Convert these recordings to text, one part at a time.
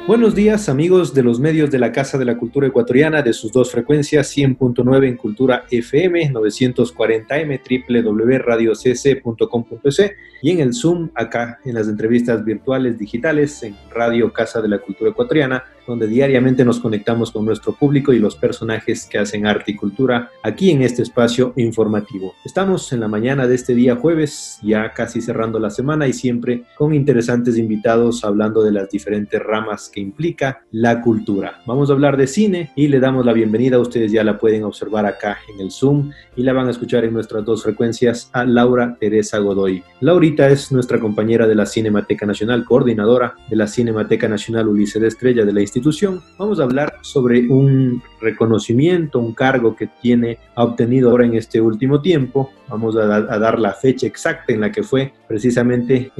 Buenos días, amigos de los medios de la Casa de la Cultura Ecuatoriana, de sus dos frecuencias, 100.9 en Cultura FM, 940M, www.radiocc.com.es y en el Zoom, acá en las entrevistas virtuales digitales en Radio Casa de la Cultura Ecuatoriana, donde diariamente nos conectamos con nuestro público y los personajes que hacen arte y cultura aquí en este espacio informativo. Estamos en la mañana de este día jueves, ya casi cerrando la semana y siempre con interesantes invitados hablando de las diferentes ramas que implica la cultura. Vamos a hablar de cine y le damos la bienvenida. Ustedes ya la pueden observar acá en el Zoom y la van a escuchar en nuestras dos frecuencias a Laura Teresa Godoy. Laurita es nuestra compañera de la Cinemateca Nacional, coordinadora de la Cinemateca Nacional Ulises de Estrella de la institución. Vamos a hablar sobre un reconocimiento, un cargo que ha obtenido ahora en este último tiempo. Vamos a dar la fecha exacta en la que fue precisamente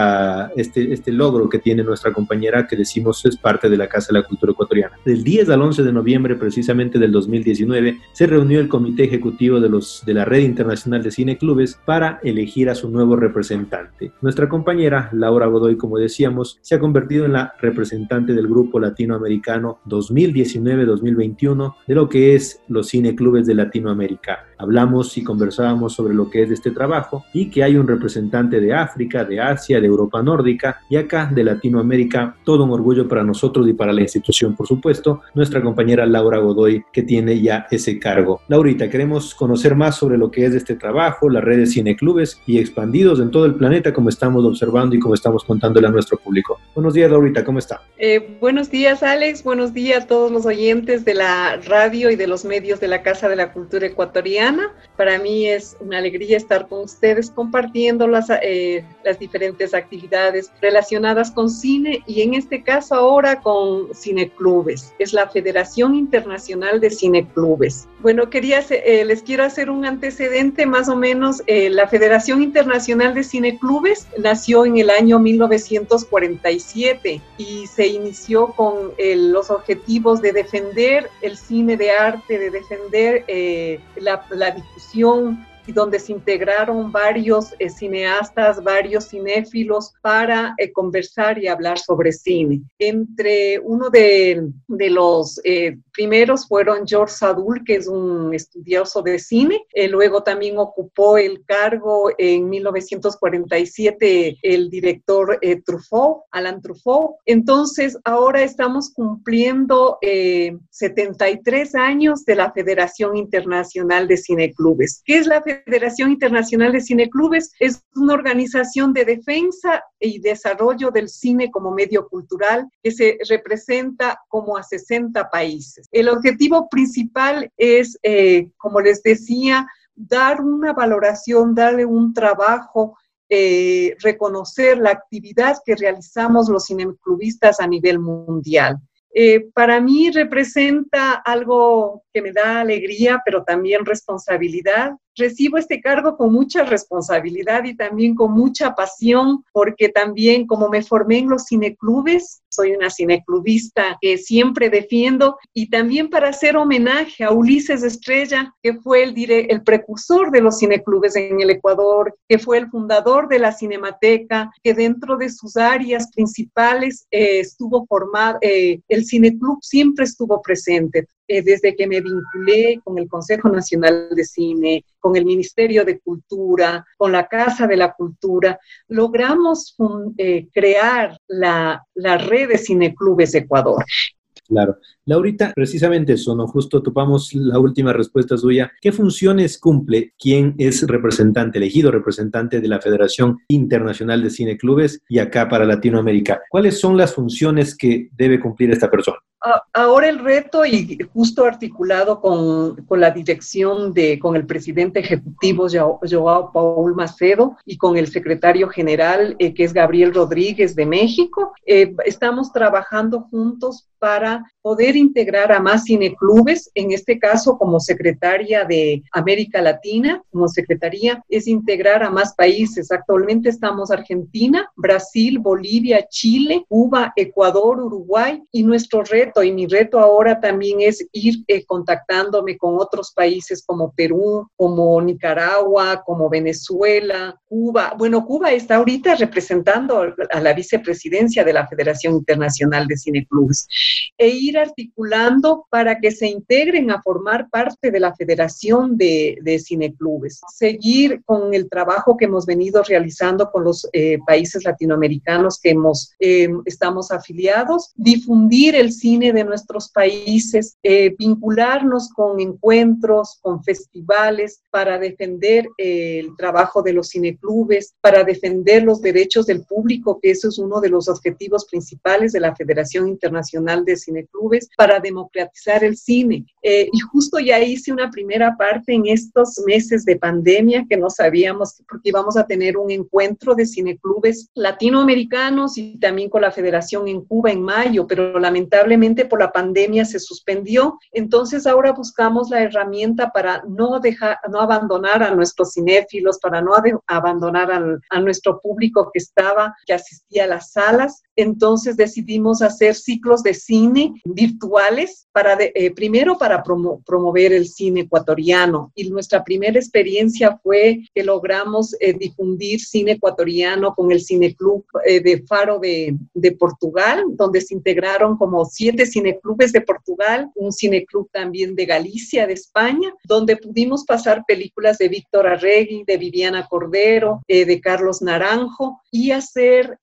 este logro que tiene nuestra compañera, que decimos es parte de la Casa de la Cultura Ecuatoriana. Del 10 al 11 de noviembre precisamente del 2019 se reunió el Comité Ejecutivo de la Red Internacional de Cineclubes para elegir a su nuevo representante. Nuestra compañera Laura Godoy, como decíamos, se ha convertido en la representante del Grupo Latinoamericano 2019-2021 de lo que es los cineclubes de Latinoamérica. Hablamos y conversábamos sobre lo que es este trabajo y que hay un representante de África, de Asia, de Europa nórdica y acá de Latinoamérica. Todo un orgullo para nosotros y para la institución, por supuesto, nuestra compañera Laura Godoy, que tiene ya ese cargo. Laurita, queremos conocer más sobre lo que es este trabajo, las redes cineclubes y expandidos en todo el planeta, como estamos observando y como estamos contándole a nuestro público. Buenos días, Laurita, ¿cómo está? Buenos días, Alex. Buenos días a todos los oyentes de la radio y de los medios de la Casa de la Cultura Ecuatoriana. Para mí es una alegría estar con ustedes compartiendo las diferentes actividades relacionadas con cine y en este caso ahora con cineclubes. Es la Federación Internacional de Cineclubes. Bueno, les quiero hacer un antecedente más o menos. La Federación Internacional de Cineclubes nació en el año 1947 y se inició con los objetivos de defender el cine de arte, de defender la difusión, y donde se integraron varios cineastas, varios cinéfilos para conversar y hablar sobre cine. Entre uno de los primeros fueron George Sadoul, que es un estudioso de cine. Luego también ocupó el cargo en 1947 el director Alan Truffaut. Entonces, ahora estamos cumpliendo 73 años de la Federación Internacional de Cineclubes. ¿Qué es la Federación Internacional de Cineclubes? Es una organización de defensa y desarrollo del cine como medio cultural que se representa como a 60 países. El objetivo principal es, como les decía, dar una valoración, darle un trabajo, reconocer la actividad que realizamos los cineclubistas a nivel mundial. Para mí representa algo que me da alegría, pero también responsabilidad. Recibo este cargo con mucha responsabilidad y también con mucha pasión, porque también como me formé en los cineclubes, soy una cineclubista que siempre defiendo, y también para hacer homenaje a Ulises Estrella, que fue el precursor de los cineclubes en el Ecuador, que fue el fundador de la Cinemateca, que dentro de sus áreas principales estuvo formado, el cineclub siempre estuvo presente. Desde que me vinculé con el Consejo Nacional de Cine, con el Ministerio de Cultura, con la Casa de la Cultura, logramos crear la red de cineclubes de Ecuador. Claro. Laurita, precisamente eso, ¿no? Justo topamos la última respuesta suya. ¿Qué funciones cumple quien es elegido representante de la Federación Internacional de Cineclubes y acá para Latinoamérica? ¿Cuáles son las funciones que debe cumplir esta persona? Ahora el reto, y justo articulado con la dirección con el presidente ejecutivo Joao Paul Macedo y con el secretario general que es Gabriel Rodríguez de México, estamos trabajando juntos para poder integrar a más cineclubes. En este caso, como secretaria de América Latina, como secretaría, es integrar a más países. Actualmente estamos Argentina, Brasil, Bolivia, Chile, Cuba, Ecuador, Uruguay, y nuestro reto reto, y mi reto ahora también es ir contactándome con otros países como Perú, como Nicaragua, como Venezuela, Cuba. Bueno, Cuba está ahorita representando a la vicepresidencia de la Federación Internacional de Cineclubes, e ir articulando para que se integren a formar parte de la Federación de Cineclubes. Seguir con el trabajo que hemos venido realizando con los países latinoamericanos que estamos afiliados, difundir el cine de nuestros países, vincularnos con encuentros, con festivales para defender el trabajo de los cineclubes, para defender los derechos del público, que eso es uno de los objetivos principales de la Federación Internacional de Cineclubes, para democratizar el cine. Y justo ya hice una primera parte en estos meses de pandemia, que no sabíamos, porque íbamos a tener un encuentro de cineclubes latinoamericanos y también con la Federación en Cuba en mayo, pero lamentablemente por la pandemia se suspendió. Entonces ahora buscamos la herramienta para no abandonar a nuestros cinéfilos, para no abandonar a nuestro público que asistía a las salas. Entonces decidimos hacer ciclos de cine virtuales primero para promover el cine ecuatoriano. Y nuestra primera experiencia fue que logramos difundir cine ecuatoriano con el Cineclub de Faro de Portugal, donde se integraron como 7 cineclubes de Portugal, un cineclub también de Galicia, de España, donde pudimos pasar películas de Víctor Arregui, de Viviana Cordero, de Carlos Naranjo, y hacer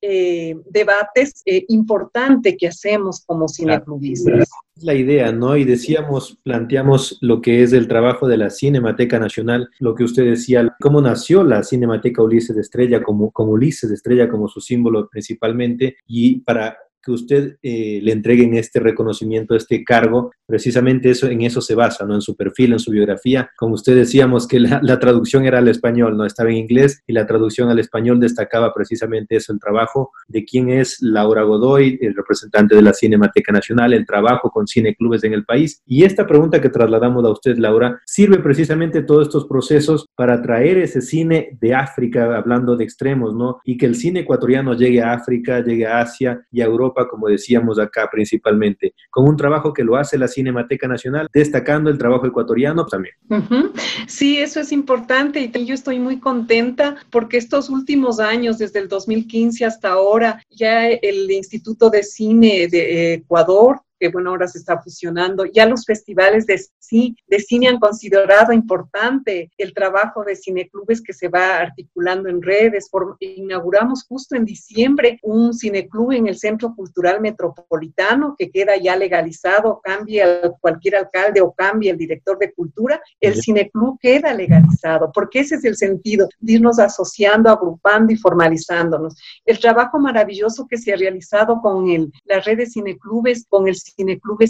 debates importantes que hacemos como cineclubistas. Es la idea, ¿no? Y planteamos lo que es el trabajo de la Cinemateca Nacional, lo que usted decía, cómo nació la Cinemateca Ulises de Estrella, como Ulises de Estrella como su símbolo principalmente, y para que usted le entreguen este reconocimiento, este cargo, precisamente en eso se basa, ¿no? En su perfil, en su biografía. Como usted decíamos que la traducción era al español, no estaba en inglés, y la traducción al español destacaba precisamente eso, el trabajo de quién es Laura Godoy, el representante de la Cinemateca Nacional, el trabajo con cineclubes en el país. Y esta pregunta que trasladamos a usted, Laura, sirve precisamente todos estos procesos para traer ese cine de África, hablando de extremos, ¿no? Y que el cine ecuatoriano llegue a África, llegue a Asia y a Europa, como decíamos acá principalmente, con un trabajo que lo hace la Cinemateca Nacional, destacando el trabajo ecuatoriano también. Uh-huh. Sí, eso es importante, y yo estoy muy contenta porque estos últimos años, desde el 2015 hasta ahora, ya el Instituto de Cine de Ecuador, que bueno, ahora se está fusionando, ya los festivales de cine han considerado importante el trabajo de cineclubes que se va articulando en redes. Inauguramos justo en diciembre un cineclub en el Centro Cultural Metropolitano, que queda ya legalizado, cambie cualquier alcalde o cambie el director de cultura, el cineclub queda legalizado, porque ese es el sentido, de irnos asociando, agrupando y formalizándonos. El trabajo maravilloso que se ha realizado con la red de cineclubes, con el Cineclub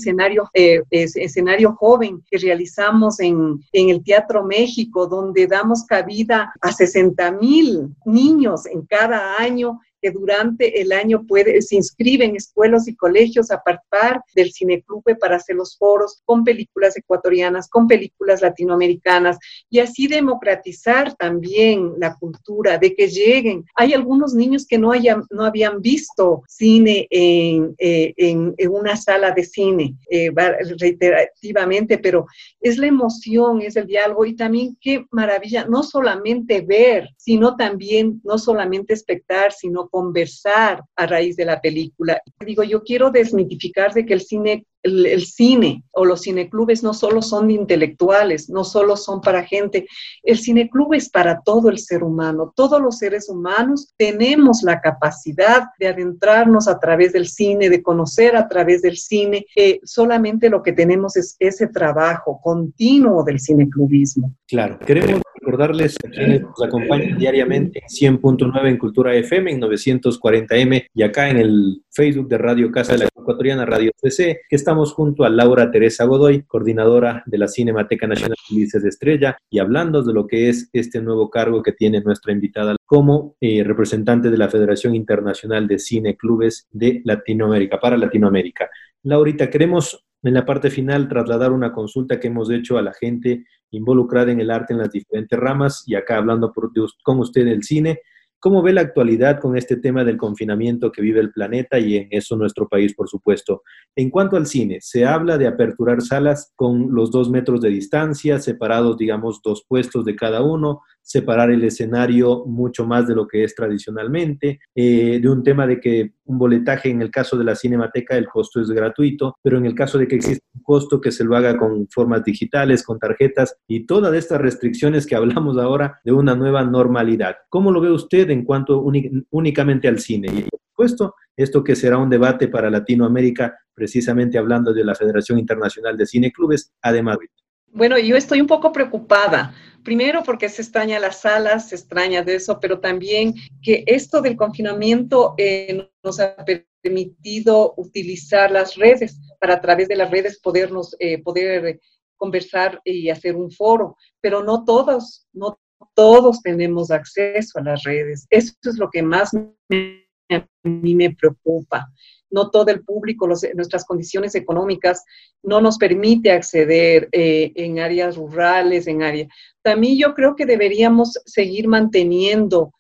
Escenario Joven que realizamos en el Teatro México, donde damos cabida a 60,000 niños en cada año, que durante el año se inscriben escuelas y colegios a participar del Cineclub para hacer los foros con películas ecuatorianas, con películas latinoamericanas, y así democratizar también la cultura, de que lleguen. Hay algunos niños que no habían visto cine en una sala de cine, reiterativamente, pero es la emoción, es el diálogo, y también qué maravilla, no solamente ver, sino también, no solamente espectar, sino conversar a raíz de la película. Digo, yo quiero desmitificar de que el cine o los cineclubes no solo son de intelectuales, no solo son para gente. El cineclub es para todo el ser humano. Todos los seres humanos tenemos la capacidad de adentrarnos a través del cine, de conocer a través del cine. Solamente lo que tenemos es ese trabajo continuo del cineclubismo. Claro, queremos recordarles a quienes nos acompañan diariamente en 100.9 en Cultura FM, en 940M y acá en el Facebook de Radio Casa de la Ecuatoriana, Radio CC, que estamos junto a Laura Teresa Godoy, coordinadora de la Cinemateca Nacional Ulises de Estrella, y hablando de lo que es este nuevo cargo que tiene nuestra invitada como representante de la Federación Internacional de Cineclubes de Latinoamérica, para Latinoamérica. Laurita, queremos en la parte final trasladar una consulta que hemos hecho a la gente involucrada en el arte en las diferentes ramas, y acá hablando con usted del cine. ¿Cómo ve la actualidad con este tema del confinamiento que vive el planeta y en eso nuestro país, por supuesto? En cuanto al cine, se habla de aperturar salas con los 2 metros de distancia, separados, digamos, 2 puestos de cada uno, separar el escenario mucho más de lo que es tradicionalmente, de un tema de que un boletaje, en el caso de la Cinemateca, el costo es gratuito, pero en el caso de que exista un costo, que se lo haga con formas digitales, con tarjetas y todas estas restricciones que hablamos ahora de una nueva normalidad. ¿Cómo lo ve usted en cuanto únicamente al cine? Y por supuesto, esto que será un debate para Latinoamérica, precisamente hablando de la Federación Internacional de Cineclubes, además. Bueno, yo estoy un poco preocupada. Primero porque se extraña las salas, se extraña de eso, pero también que esto del confinamiento nos ha permitido utilizar las redes para a través de las redes poder conversar y hacer un foro, pero no todos tenemos acceso a las redes. Eso es lo que más a mí me preocupa. No todo el público, nuestras condiciones económicas no nos permite acceder en áreas rurales, También yo creo que deberíamos seguir manteniendo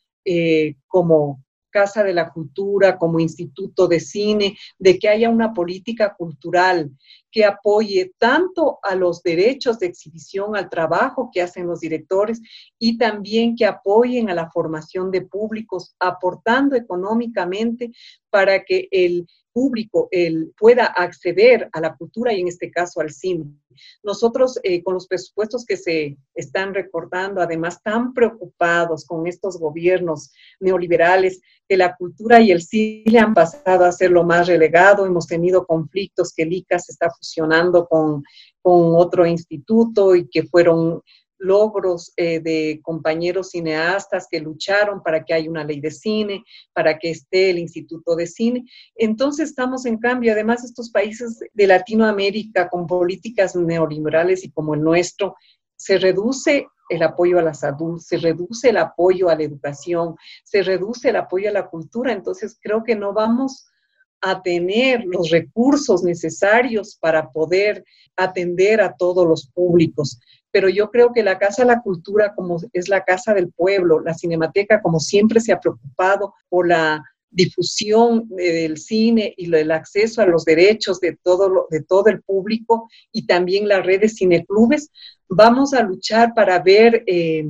como Casa de la Cultura, como Instituto de Cine, de que haya una política cultural que apoye tanto a los derechos de exhibición, al trabajo que hacen los directores y también que apoyen a la formación de públicos, aportando económicamente para que el público pueda acceder a la cultura y en este caso al cine. Nosotros con los presupuestos que se están recortando, además tan preocupados con estos gobiernos neoliberales, que la cultura y el cine han pasado a ser lo más relegado, hemos tenido conflictos que el ICA se está fusionando con otro instituto y que fueron logros de compañeros cineastas que lucharon para que haya una ley de cine, para que esté el Instituto de Cine. Entonces estamos en cambio, además estos países de Latinoamérica con políticas neoliberales y como el nuestro, se reduce el apoyo a la salud, se reduce el apoyo a la educación, se reduce el apoyo a la cultura, entonces creo que no vamos a tener los recursos necesarios para poder atender a todos los públicos. Pero yo creo que la Casa de la Cultura, como es la casa del pueblo, la Cinemateca, como siempre se ha preocupado por la difusión del cine y el acceso a los derechos de todo el público y también las redes cineclubes, vamos a luchar para ver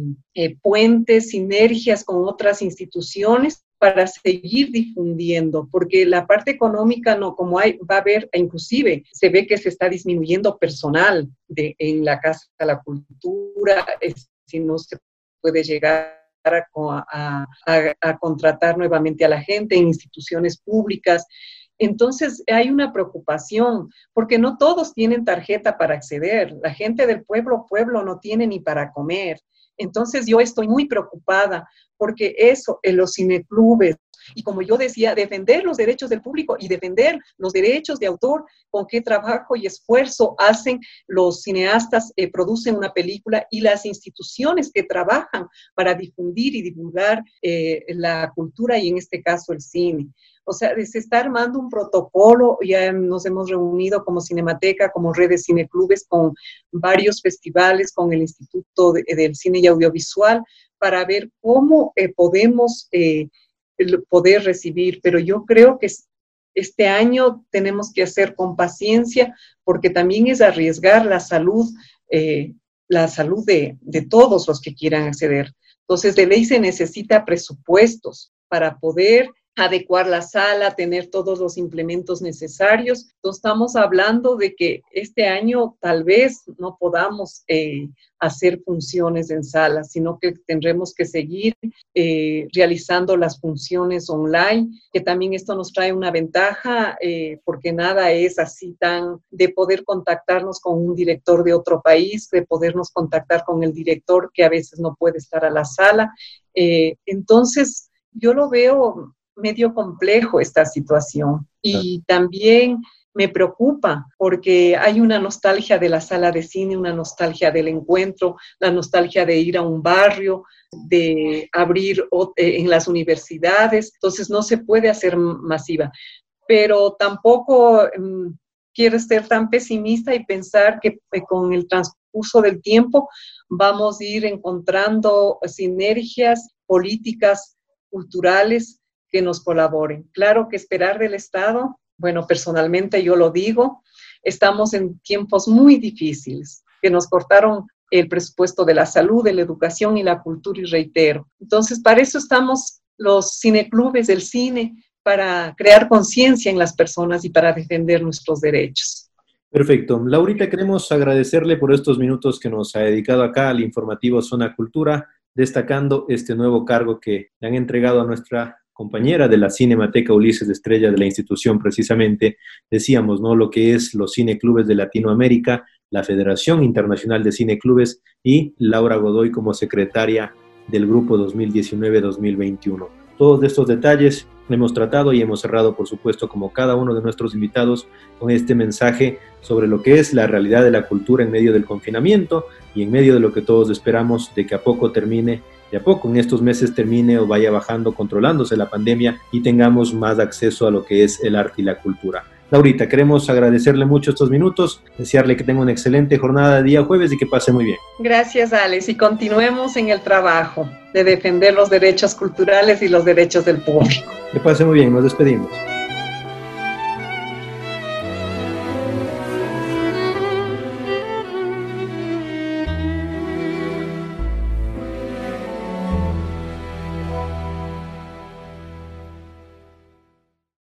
puentes, sinergias con otras instituciones para seguir difundiendo, porque la parte económica no, como va a haber, inclusive se ve que se está disminuyendo personal en la Casa de la Cultura, si no se puede llegar a contratar nuevamente a la gente en instituciones públicas. Entonces hay una preocupación, porque no todos tienen tarjeta para acceder. La gente del pueblo no tiene ni para comer. Entonces yo estoy muy preocupada porque eso en los cineclubes, y como yo decía, defender los derechos del público y defender los derechos de autor, con qué trabajo y esfuerzo hacen los cineastas, producen una película y las instituciones que trabajan para difundir y divulgar la cultura y en este caso el cine. O sea, se está armando un protocolo, ya nos hemos reunido como Cinemateca, como redes cineclubes, con varios festivales, con el Instituto del Cine y Audiovisual, para ver cómo podemos poder recibir. Pero yo creo que este año tenemos que hacer con paciencia, porque también es arriesgar la salud de todos los que quieran acceder. Entonces, de ley se necesita presupuestos para poder adecuar la sala, tener todos los implementos necesarios. Entonces, estamos hablando de que este año tal vez no podamos hacer funciones en sala, sino que tendremos que seguir realizando las funciones online, que también esto nos trae una ventaja, porque nada es así tan de poder contactarnos con un director de otro país, de podernos contactar con el director que a veces no puede estar a la sala. Entonces, yo lo veo medio complejo esta situación y también me preocupa porque hay una nostalgia de la sala de cine, una nostalgia del encuentro, la nostalgia de ir a un barrio, de abrir en las universidades, entonces no se puede hacer masiva, pero tampoco quiero ser tan pesimista y pensar que con el transcurso del tiempo vamos a ir encontrando sinergias políticas culturales que nos colaboren. Claro que esperar del Estado, bueno, personalmente yo lo digo, estamos en tiempos muy difíciles, que nos cortaron el presupuesto de la salud, de la educación y la cultura, y reitero. Entonces, para eso estamos los cineclubes del cine, para crear conciencia en las personas y para defender nuestros derechos. Perfecto. Laurita, queremos agradecerle por estos minutos que nos ha dedicado acá al informativo Zona Cultura, destacando este nuevo cargo que le han entregado a nuestra compañera de la Cinemateca Ulises Estrella de la institución, precisamente, decíamos, ¿no? Lo que es los cineclubes de Latinoamérica, la Federación Internacional de Cineclubes y Laura Godoy como secretaria del grupo 2019-2021. Todos estos detalles hemos tratado y hemos cerrado, por supuesto, como cada uno de nuestros invitados, con este mensaje sobre lo que es la realidad de la cultura en medio del confinamiento y en medio de lo que todos esperamos de que a poco termine, de a poco en estos meses termine o vaya bajando, controlándose la pandemia y tengamos más acceso a lo que es el arte y la cultura. Laurita, queremos agradecerle mucho estos minutos, desearle que tenga una excelente jornada de día jueves y que pase muy bien. Gracias, Alex, y continuemos en el trabajo de defender los derechos culturales y los derechos del público. Que pase muy bien, nos despedimos.